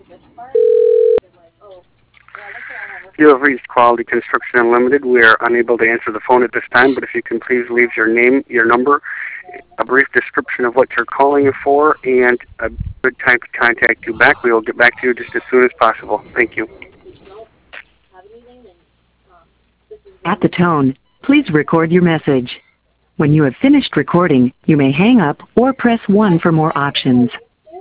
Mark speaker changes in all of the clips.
Speaker 1: You have reached Quality Construction Unlimited. We are unable to answer the phone at this time, but if you can please leave your name, your number, a brief description of what you're calling for, and a good time to contact you back, we will get back to you just as soon as possible. Thank you.
Speaker 2: At the tone, please record your message. When you have finished recording, you may hang up or press 1 for more options.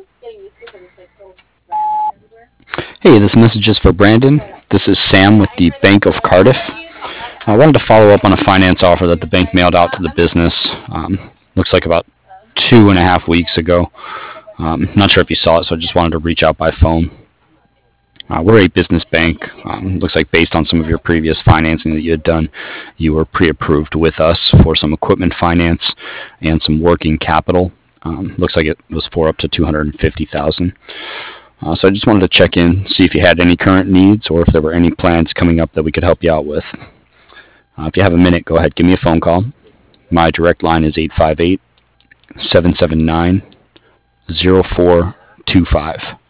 Speaker 3: Hey, this message is for Brandon. This is Sam with the Bank of Cardiff. I wanted to follow up on a finance offer that the bank mailed out to the business. Looks like about 2.5 weeks ago. Not sure if you saw it, so I just wanted to reach out by phone. We're a business bank. Looks like based on some of your previous financing that you had done, you were pre-approved with us for some equipment finance and some working capital. Looks like it was for up to $250,000. So I just wanted to check in, see if you had any current needs or if there were any plans coming up that we could help you out with. If you have a minute, go ahead, give me a phone call. My direct line is 858-779-0425.